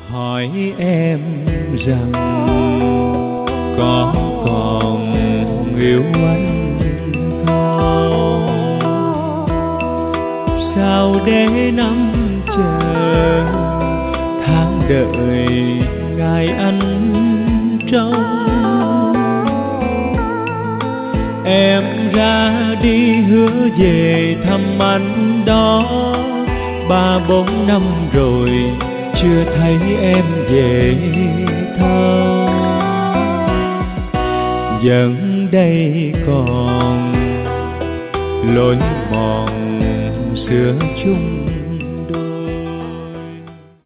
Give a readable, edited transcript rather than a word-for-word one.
hỏi em rằng có còn yêu anh không? Sao để năm chờ tháng đợi ngày anh trông? Em ra đi hứa về thăm anh đó 3-4 năm rồi chưa thấy em về thăm. Vẫn đây còn lối mòn xưa chung